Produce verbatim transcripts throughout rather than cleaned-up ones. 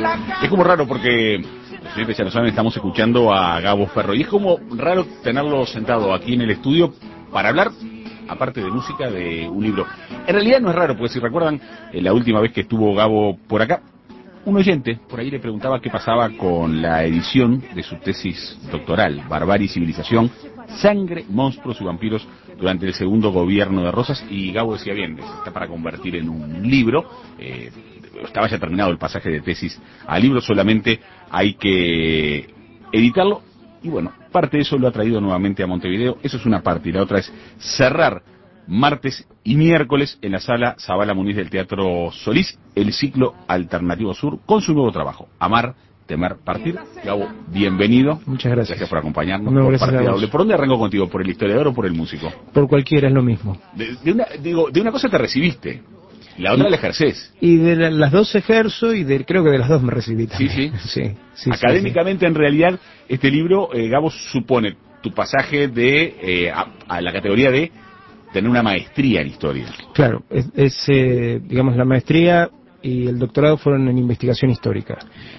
Es como raro porque, ustedes ya lo saben, estamos escuchando a Gabo Ferro y es como raro tenerlo sentado aquí en el estudio para hablar, aparte de música, de un libro. En realidad no es raro, porque si recuerdan, eh, la última vez que estuvo Gabo por acá, un oyente por ahí le preguntaba qué pasaba con la edición de su tesis doctoral, Barbarie y Civilización, Sangre, Monstruos y Vampiros durante el segundo gobierno de Rosas, y Gabo decía, bien, está para convertir en un libro, eh, estaba ya terminado el pasaje de tesis al libro, solamente hay que editarlo, y bueno, parte de eso lo ha traído nuevamente a Montevideo, eso es una parte, y la otra es cerrar martes y miércoles en la sala Zabala Muniz del Teatro Solís, el ciclo Alternativo Sur, con su nuevo trabajo, Amar, Temer, Partir. Gabo, bienvenido. Muchas gracias. Gracias por acompañarnos. No, por gracias Partida a Doble. ¿Por dónde arranco contigo? ¿Por el historiador o por el músico? Por cualquiera es lo mismo. De, de una, digo, de una cosa te recibiste, la otra y, la ejercés. Y de la, las dos ejerzo y de, creo que de las dos me recibí también. Sí, sí. sí, sí Académicamente, sí, sí. en realidad, este libro, eh, Gabo, supone tu pasaje de eh, a, a la categoría de tener una maestría en historia. Claro, es, es eh, digamos, la maestría y el doctorado fueron en investigación histórica.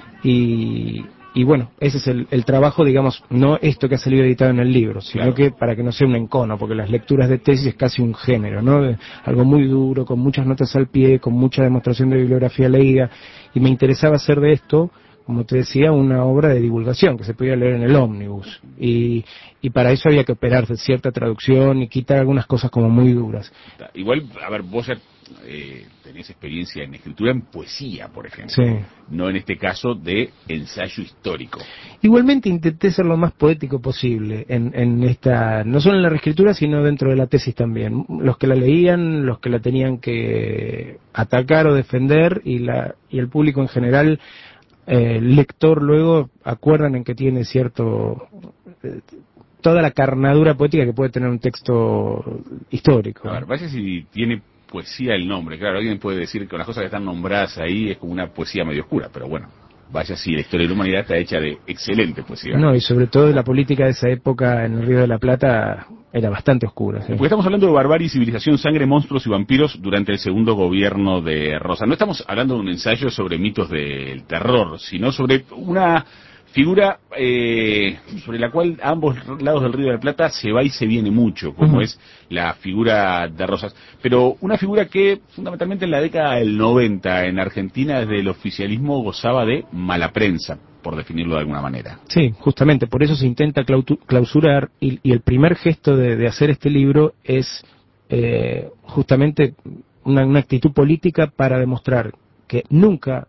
Y, y bueno, ese es el, el trabajo, digamos, no esto que ha salido editado en el libro, sino claro, que para que no sea un encono, porque las lecturas de tesis es casi un género, ¿no? Algo muy duro, con muchas notas al pie, con mucha demostración de bibliografía leída, y me interesaba hacer de esto, como te decía, una obra de divulgación que se podía leer en el ómnibus, y, y para eso había que operar de cierta traducción y quitar algunas cosas como muy duras. Igual, a ver, vos ya eh, tenés experiencia en escritura en poesía, por ejemplo, sí, no en este caso de ensayo histórico. Igualmente intenté ser lo más poético posible en, en esta, no solo en la reescritura, sino dentro de la tesis también. Los que la leían, los que la tenían que atacar o defender, y, la, y el público en general, eh, el lector luego, acuerdan en que tiene cierto... Eh, toda la carnadura poética que puede tener un texto histórico. A ver, vaya si tiene poesía el nombre. Claro, alguien puede decir que con las cosas que están nombradas ahí es como una poesía medio oscura, pero bueno, vaya si la historia de la humanidad está hecha de excelente poesía. No, y sobre todo la política de esa época en el Río de la Plata era bastante oscura. ¿Sí? Porque estamos hablando de barbarie y civilización, sangre, monstruos y vampiros durante el segundo gobierno de Rosa. No estamos hablando de un ensayo sobre mitos del terror, sino sobre una figura eh, sobre la cual a ambos lados del Río de la Plata se va y se viene mucho, como uh-huh. es la figura de Rosas. Pero una figura que fundamentalmente en la década del noventa en Argentina desde el oficialismo gozaba de mala prensa, por definirlo de alguna manera. Sí, justamente, por eso se intenta clausurar, y, y el primer gesto de, de hacer este libro es eh, justamente una, una actitud política para demostrar que nunca,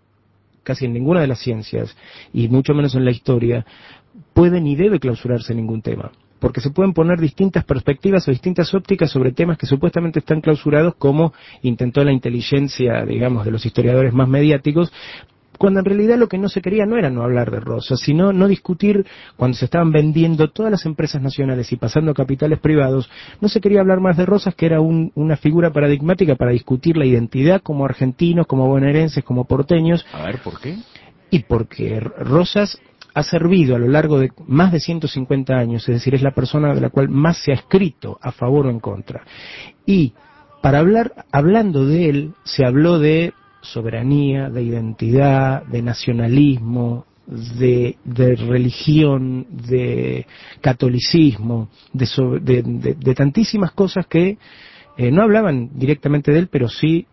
casi en ninguna de las ciencias, y mucho menos en la historia, puede ni debe clausurarse ningún tema. Porque se pueden poner distintas perspectivas o distintas ópticas sobre temas que supuestamente están clausurados, como intentó la inteligencia, digamos, de los historiadores más mediáticos, cuando en realidad lo que no se quería no era no hablar de Rosas, sino no discutir, cuando se estaban vendiendo todas las empresas nacionales y pasando a capitales privados, no se quería hablar más de Rosas, que era un, una figura paradigmática para discutir la identidad como argentinos, como bonaerenses, como porteños. A ver, ¿por qué? Y porque Rosas ha servido a lo largo de más de ciento cincuenta años, es decir, es la persona de la cual más se ha escrito a favor o en contra. Y para hablar, hablando de él, se habló de soberanía, de identidad, de nacionalismo, de, de religión, de catolicismo, de, so, de, de, de tantísimas cosas que eh, no hablaban directamente de él, pero sí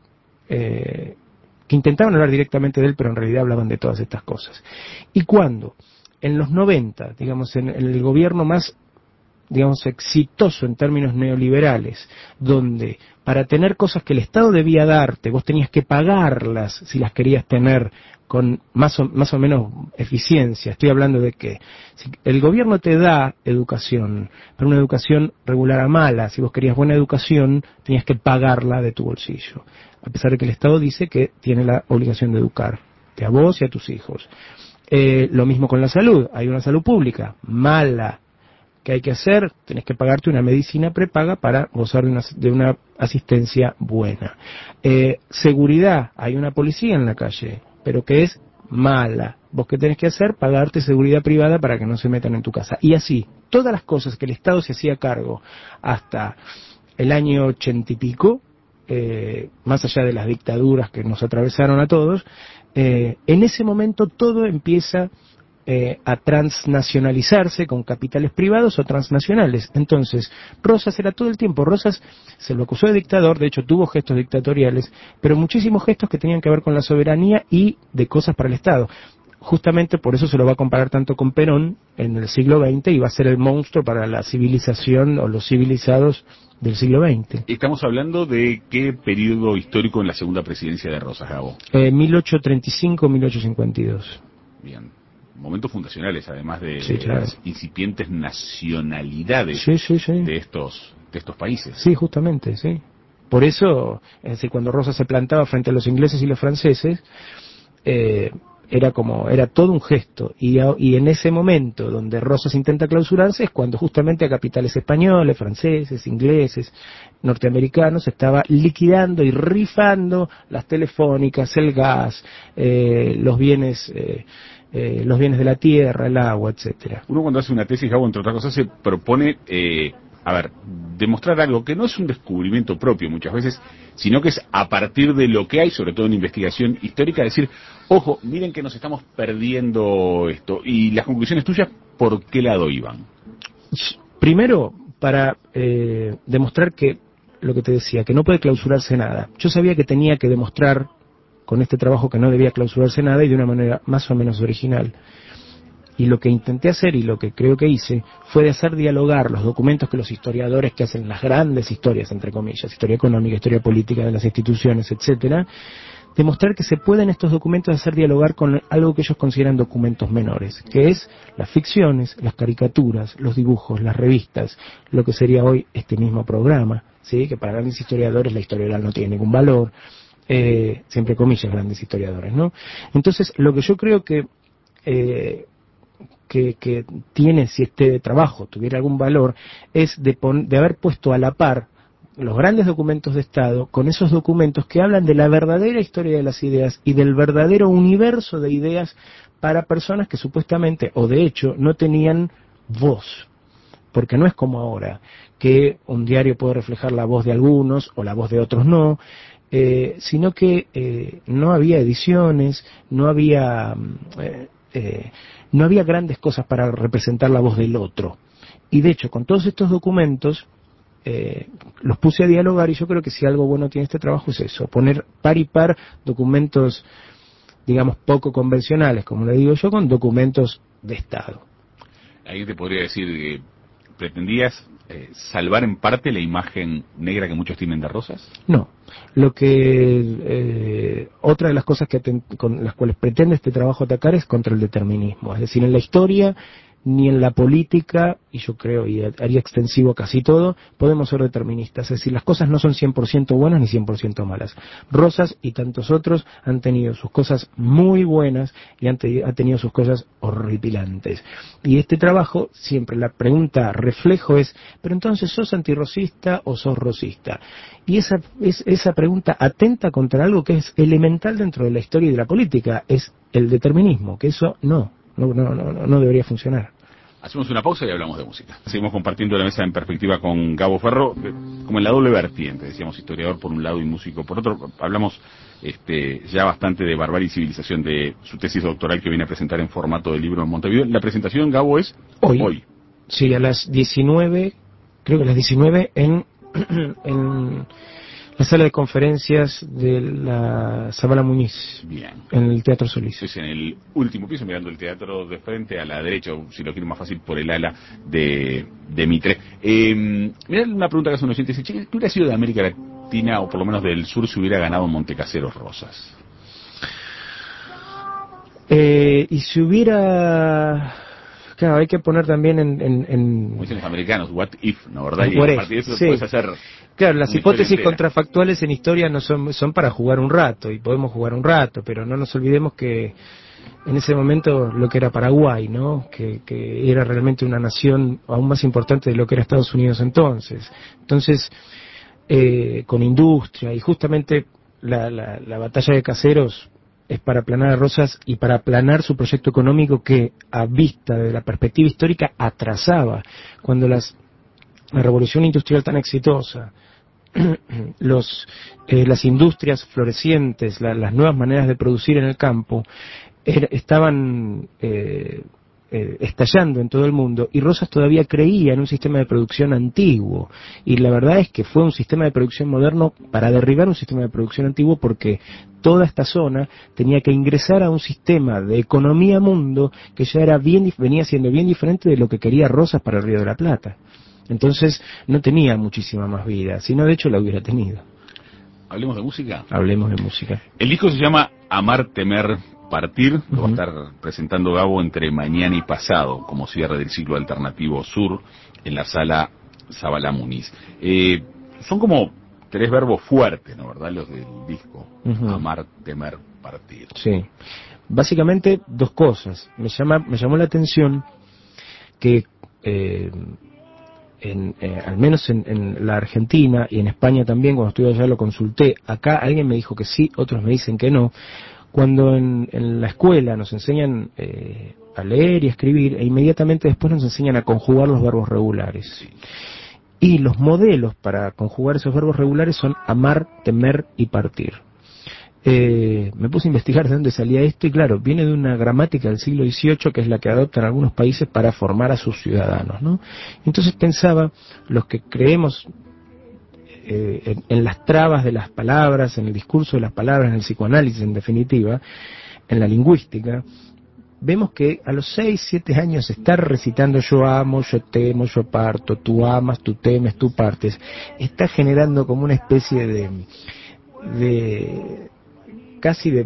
eh, que intentaban hablar directamente de él, pero en realidad hablaban de todas estas cosas. Y cuando en los noventa, digamos, en, en el gobierno más, digamos, exitoso en términos neoliberales, donde para tener cosas que el Estado debía darte, vos tenías que pagarlas si las querías tener con más o, más o menos eficiencia. Estoy hablando de que si el gobierno te da educación, pero una educación regular a mala, si vos querías buena educación, tenías que pagarla de tu bolsillo, a pesar de que el Estado dice que tiene la obligación de educarte a vos y a tus hijos. Eh, lo mismo con la salud, hay una salud pública mala. ¿Qué hay que hacer? Tenés que pagarte una medicina prepaga para gozar de una, de una asistencia buena. Eh, seguridad, hay una policía en la calle, pero que es mala. ¿Vos qué tenés que hacer? Pagarte seguridad privada para que no se metan en tu casa. Y así, todas las cosas que el Estado se hacía cargo hasta el año ochenta y pico, eh, más allá de las dictaduras que nos atravesaron a todos, eh, en ese momento todo empieza eh, a transnacionalizarse con capitales privados o transnacionales. Entonces, Rosas era todo el tiempo, Rosas se lo acusó de dictador, de hecho tuvo gestos dictatoriales, pero muchísimos gestos que tenían que ver con la soberanía y de cosas para el Estado. Justamente por eso se lo va a comparar tanto con Perón en el siglo veinte y va a ser el monstruo para la civilización o los civilizados del siglo veinte. Estamos hablando de qué periodo histórico en la segunda presidencia de Rosas, Gabo. Eh, mil ochocientos treinta y cinco a mil ochocientos cincuenta y dos. Bien. Momentos fundacionales, además de, sí, de claro. las incipientes nacionalidades sí, sí, sí. de estos de estos países. Sí, justamente, sí. Por eso, es decir, cuando Rosas se plantaba frente a los ingleses y los franceses, eh, era como, era todo un gesto, y, a, y en ese momento donde Rosas intenta clausurarse es cuando justamente a capitales españoles, franceses, ingleses, norteamericanos estaba liquidando y rifando las telefónicas, el gas, eh, los bienes eh, eh, los bienes de la tierra, el agua, etcétera. Uno cuando hace una tesis, Gabo, entre otras cosas, se propone eh, a ver, demostrar algo que no es un descubrimiento propio muchas veces, sino que es a partir de lo que hay, sobre todo en investigación histórica, decir, ojo, miren que nos estamos perdiendo esto. Y las conclusiones tuyas, ¿por qué lado iban? Primero, para eh, demostrar que, lo que te decía, que no puede clausurarse nada. Yo sabía que tenía que demostrar con este trabajo que no debía clausurarse nada y de una manera más o menos original. Y lo que intenté hacer y lo que creo que hice fue de hacer dialogar los documentos que los historiadores que hacen las grandes historias, entre comillas, historia económica, historia política de las instituciones, etcétera, demostrar que se pueden estos documentos hacer dialogar con algo que ellos consideran documentos menores, que es las ficciones, las caricaturas, los dibujos, las revistas, lo que sería hoy este mismo programa, ¿sí? Que para grandes historiadores la historia oral no tiene ningún valor, eh, siempre comillas grandes historiadores, ¿no? Entonces, lo que yo creo que eh, Que, que tiene, si este trabajo tuviera algún valor, es de, pon, de haber puesto a la par los grandes documentos de Estado con esos documentos que hablan de la verdadera historia de las ideas y del verdadero universo de ideas para personas que supuestamente, o de hecho, no tenían voz. Porque no es como ahora, que un diario puede reflejar la voz de algunos o la voz de otros no, eh, sino que eh, no había ediciones, no había... Eh, eh, no había grandes cosas para representar la voz del otro. Y de hecho, con todos estos documentos, eh, los puse a dialogar y yo creo que si algo bueno tiene este trabajo es eso, poner par y par documentos, digamos, poco convencionales, como le digo yo, con documentos de Estado. Alguien te podría decir que pretendías eh, salvar en parte la imagen negra que muchos tienen de Rosas. No. Lo que eh, otra de las cosas que con las cuales pretende este trabajo atacar es contra el determinismo, es decir, en la historia ni en la política, y yo creo, y haría extensivo casi todo, podemos ser deterministas, es decir, las cosas no son cien por ciento buenas ni cien por ciento malas. Rosas y tantos otros han tenido sus cosas muy buenas y han, te, han tenido sus cosas horripilantes. Y este trabajo, siempre la pregunta reflejo es, pero entonces, ¿sos antirrosista o sos rosista? Y esa, es, esa pregunta atenta contra algo que es elemental dentro de la historia y de la política, es el determinismo, que eso no, no, no, no, no debería funcionar. Hacemos una pausa y hablamos de música. Seguimos compartiendo la mesa en perspectiva con Gabo Ferro, como en la doble vertiente, decíamos historiador por un lado y músico por otro. Hablamos este, ya bastante de Barbarie y Civilización, de su tesis doctoral que viene a presentar en formato de libro en Montevideo. La presentación, Gabo, es hoy. hoy. Sí, a las diecinueve, creo que a las diecinueve en, en la sala de conferencias de la Zabala Muñiz. Bien. En el Teatro Solís. Es en el último piso, mirando el teatro de frente, a la derecha, o si lo quiero más fácil, por el ala de, de Mitre. Eh, mirá una pregunta que hace un oyente, dice, che, ¿qué hubiera sido de América Latina, o por lo menos del sur, si hubiera ganado Montecaseros Rosas? Eh, y si hubiera... Claro, hay que poner también en... en, en... Como dicen los americanos, what if, ¿no? ¿Verdad? Y por a partir de eso sí. puedes hacer... Claro, las hipótesis contrafactuales en historia no son, son para jugar un rato, y podemos jugar un rato, pero no nos olvidemos que en ese momento lo que era Paraguay, ¿no? Que, que era realmente una nación aún más importante de lo que era Estados Unidos entonces. Entonces, eh, con industria, y justamente la, la, la batalla de Caseros es para aplanar a Rosas y para aplanar su proyecto económico que, a vista de la perspectiva histórica, atrasaba. Cuando las, la revolución industrial tan exitosa los eh, las industrias florecientes, la, las nuevas maneras de producir en el campo er, estaban eh, eh, estallando en todo el mundo, y Rosas todavía creía en un sistema de producción antiguo, y la verdad es que fue un sistema de producción moderno para derribar un sistema de producción antiguo, porque toda esta zona tenía que ingresar a un sistema de economía mundo que ya era bien, venía siendo bien diferente de lo que quería Rosas para el Río de la Plata. Entonces no tenía muchísima más vida, sino de hecho la hubiera tenido. ¿Hablemos de música? Hablemos de música. El disco se llama Amar, Temer, Partir. Lo Uh-huh. va a estar presentando Gabo entre mañana y pasado, como cierre del ciclo alternativo sur, en la sala Zabala Muniz. Eh, son como tres verbos fuertes, ¿no? ¿Verdad? Los del disco. Uh-huh. Amar, Temer, Partir. Sí. Básicamente dos cosas. Me llama, me llamó la atención que eh, En, eh, al menos en, en la Argentina y en España también, cuando estuve allá lo consulté, acá alguien me dijo que sí, otros me dicen que no. Cuando en, en la escuela nos enseñan eh, a leer y a escribir, e inmediatamente después nos enseñan a conjugar los verbos regulares. Sí. Y los modelos para conjugar esos verbos regulares son amar, temer y partir. Eh, me puse a investigar de dónde salía esto, y claro, viene de una gramática del siglo dieciocho, que es la que adoptan algunos países para formar a sus ciudadanos, ¿no? Entonces pensaba, los que creemos eh, en, en las trabas de las palabras, en el discurso de las palabras, en el psicoanálisis en definitiva, en la lingüística, vemos que a los seis, siete años estar recitando yo amo, yo temo, yo parto, tú amas, tú temes, tú partes, está generando como una especie de... de casi de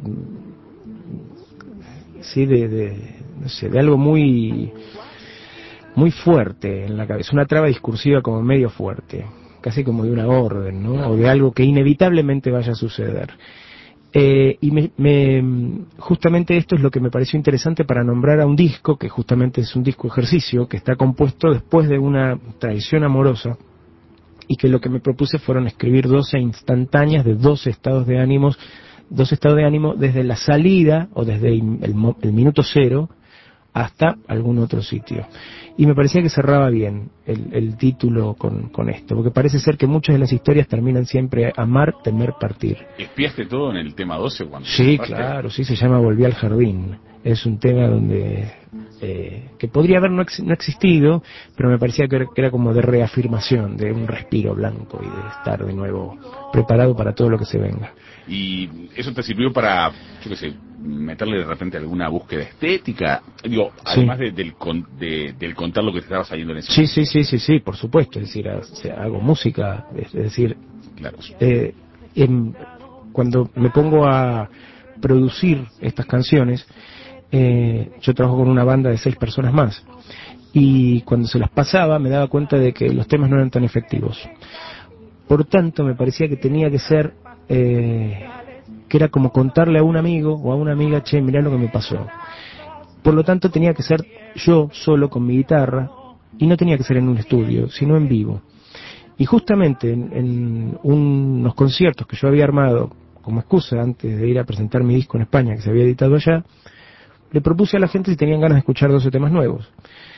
sí de, de no sé, de algo muy muy fuerte en la cabeza, una traba discursiva como medio fuerte, casi como de una orden, ¿no? O de algo que inevitablemente vaya a suceder. Eh, y me, me, justamente esto es lo que me pareció interesante para nombrar a un disco, que justamente es un disco ejercicio, que está compuesto después de una traición amorosa, y que lo que me propuse fueron escribir doce instantáneas de doce estados de ánimos dos estados de ánimo desde la salida o desde el, el, el minuto cero hasta algún otro sitio. Y me parecía que cerraba bien el, el título con, con esto, porque parece ser que muchas de las historias terminan siempre amar, temer, partir. ¿Espiaste todo en el tema doce cuando Sí, claro, sí, se llama Volví al jardín. Es un tema donde eh, que podría haber no, ex, no existido, pero me parecía que era, que era como de reafirmación, de un respiro blanco y de estar de nuevo preparado para todo lo que se venga. Y eso te sirvió para, yo qué sé, meterle de repente alguna búsqueda estética, digo, sí. Además de, del, de, del contar lo que te estaba saliendo en ese sí, sí, sí, sí, sí, por supuesto, es decir, o sea, hago música, es decir, claro. eh, en, cuando me pongo a producir estas canciones, eh, yo trabajo con una banda de seis personas más, y cuando se las pasaba me daba cuenta de que los temas no eran tan efectivos. Por tanto, me parecía que tenía que ser Eh, que era como contarle a un amigo o a una amiga, che, mirá lo que me pasó. Por lo tanto, tenía que ser yo solo con mi guitarra, y no tenía que ser en un estudio, sino en vivo. Y justamente en, en unos conciertos que yo había armado como excusa antes de ir a presentar mi disco en España, que se había editado allá, le propuse a la gente si tenían ganas de escuchar doce temas nuevos.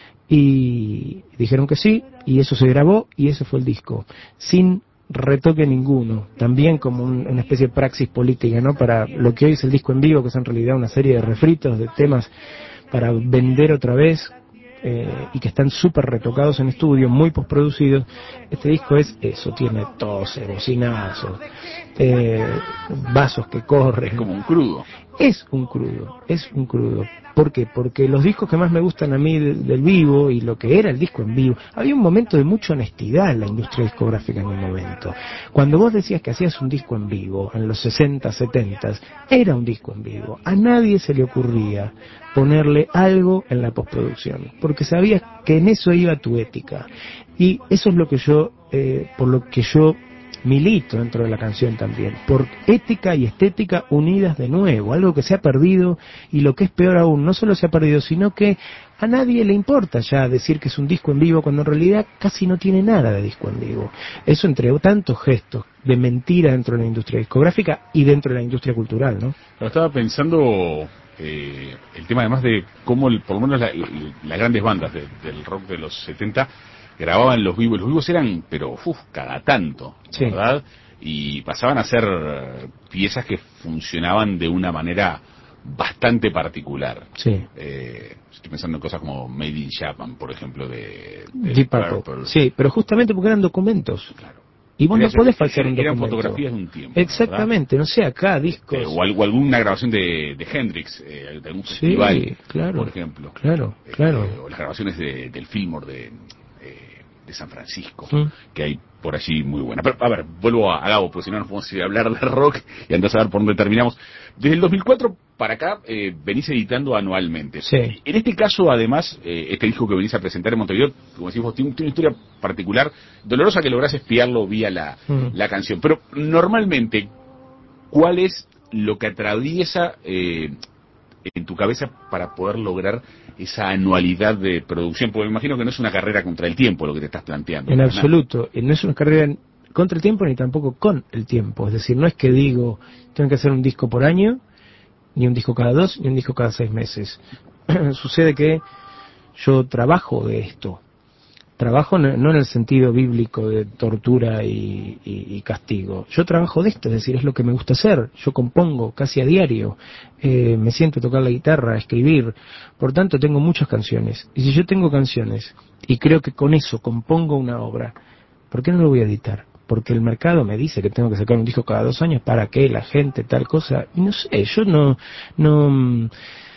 Y dijeron que sí, y eso se grabó, y ese fue el disco, sin retoque ninguno, también como un, una especie de praxis política, ¿no? Para lo que hoy es el disco en vivo, que es en realidad una serie de refritos de temas para vender otra vez, eh, y que están súper retocados en estudio, muy postproducidos. Este disco es eso, tiene toses, bocinazos, eh, vasos que corren. Es como un crudo. Es un crudo, es un crudo. ¿Por qué? Porque los discos que más me gustan a mí del, del vivo, y lo que era el disco en vivo, había un momento de mucha honestidad en la industria discográfica en un momento. Cuando vos decías que hacías un disco en vivo, en los sesenta, setenta, era un disco en vivo. A nadie se le ocurría ponerle algo en la postproducción, porque sabías que en eso iba tu ética. Y eso es lo que yo, eh, por lo que yo milito dentro de la canción también, por ética y estética unidas de nuevo, algo que se ha perdido, y lo que es peor aún, no solo se ha perdido, sino que a nadie le importa ya decir que es un disco en vivo, cuando en realidad casi no tiene nada de disco en vivo. Eso entre tantos gestos de mentira dentro de la industria discográfica y dentro de la industria cultural, ¿no? Pero estaba pensando eh, el tema además de cómo, el, por lo menos la, las grandes bandas de, del rock de los setenta grababan los vivos, los vivos eran, pero uf, cada tanto, Sí. ¿verdad? Y pasaban a ser piezas que funcionaban de una manera bastante particular. Sí. Eh, estoy pensando en cosas como Made in Japan, por ejemplo, de, de Deep Purple. Purple. Sí, pero justamente porque eran documentos. Claro. Y vos Era- no podés falsear un eran documento. fotografías de un tiempo, Exactamente, no sé, acá discos. Eh, o, al- o alguna grabación de, de Hendrix, eh, de algún Sí, festival, claro, por ejemplo. claro, Eh, claro. o las grabaciones de, del Fillmore de, eh, de San Francisco, Mm. que hay por allí muy buena. Pero, a ver, vuelvo a, a Gabo, porque si no nos podemos ir a hablar de rock y andás a ver por dónde terminamos. Desde el dos mil cuatro para acá eh, venís editando anualmente. Sí. En este caso, además, eh, este disco que venís a presentar en Montevideo, como decís vos, tiene, tiene una historia particular, dolorosa, que lográs espiarlo vía la, Mm. la canción. Pero normalmente, ¿cuál es lo que atraviesa eh, en tu cabeza para poder lograr esa anualidad de producción? Porque me imagino que no es una carrera contra el tiempo lo que te estás planteando. En para absoluto, eh, no es una carrera contra el tiempo ni tampoco con el tiempo. Es decir, no es que digo, tengo que hacer un disco por año, ni un disco cada dos, ni un disco cada seis meses. Sucede que yo trabajo de esto. Trabajo no, no en el sentido bíblico de tortura y, y- y castigo. Yo trabajo de esto, es decir, es lo que me gusta hacer. Yo compongo casi a diario. Eh, me siento a tocar la guitarra, a escribir. Por tanto, tengo muchas canciones. Y si yo tengo canciones y creo que con eso compongo una obra, ¿por qué no lo voy a editar? Porque el mercado me dice que tengo que sacar un disco cada dos años para que la gente tal cosa. Y no sé, yo no, no,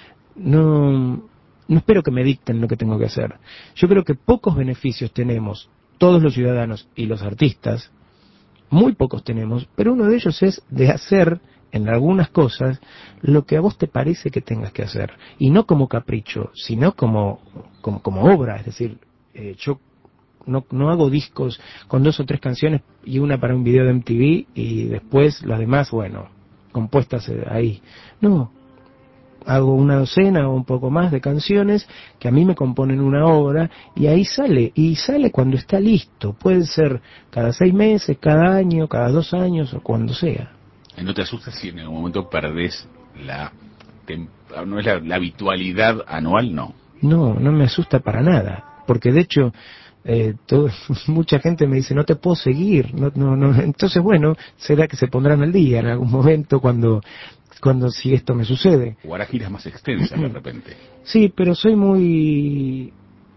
no, no espero que me dicten lo que tengo que hacer. Yo creo que pocos beneficios tenemos todos los ciudadanos y los artistas, muy pocos tenemos, pero uno de ellos es de hacer en algunas cosas lo que a vos te parece que tengas que hacer, y no como capricho, sino como, como, como obra. Es decir, eh, yo no, no hago discos con dos o tres canciones y una para un video de M T V y después las demás, bueno, compuestas eh, ahí. No, hago una docena o un poco más de canciones que a mí me componen una obra y ahí sale, y sale cuando está listo. Puede ser cada seis meses, cada año, cada dos años o cuando sea. ¿No te asustas si en algún momento perdés la, tem- no es la, la habitualidad anual? No. No, no me asusta para nada, porque de hecho eh, todo, mucha gente me dice no te puedo seguir, no, no, no. Entonces bueno, será que se pondrán al día en algún momento cuando cuando si esto me sucede. O harás giras más extensas de repente. Sí, pero soy muy...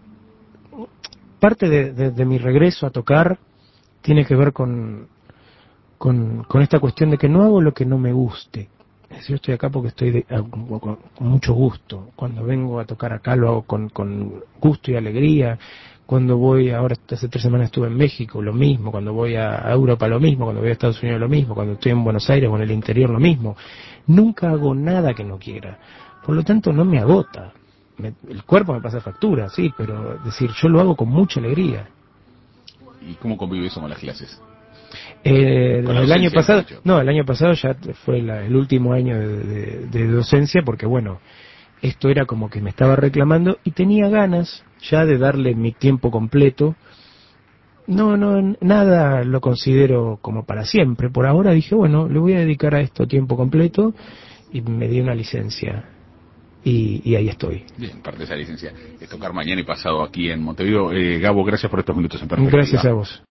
Parte de, de, de mi regreso a tocar tiene que ver con, con, con esta cuestión de que no hago lo que no me guste. Es decir, yo estoy acá porque estoy de, con, con- con mucho gusto. Cuando vengo a tocar acá lo hago con, con gusto y alegría. Cuando voy, ahora hace tres semanas estuve en México, lo mismo. Cuando voy a a Europa, lo mismo. Cuando voy a Estados Unidos, lo mismo. Cuando estoy en Buenos Aires o en el interior, lo mismo. Nunca hago nada que no quiera. Por lo tanto, no me agota. Me- el cuerpo me pasa factura, sí, pero es decir, yo lo hago con mucha alegría. ¿Y cómo convive eso con las clases? Eh, Con la el año docencia, pasado, mejor dicho. no, el año pasado ya fue la- el último año de, de- de docencia, porque bueno, esto era como que me estaba reclamando y tenía ganas ya de darle mi tiempo completo. No, no, nada lo considero como para siempre. Por ahora dije, bueno, le voy a dedicar a esto tiempo completo y me di una licencia y, y ahí estoy. Bien, parte de esa licencia es tocar mañana y pasado aquí en Montevideo. Eh, Gabo, gracias por estos minutos en perspectiva. Gracias a vos.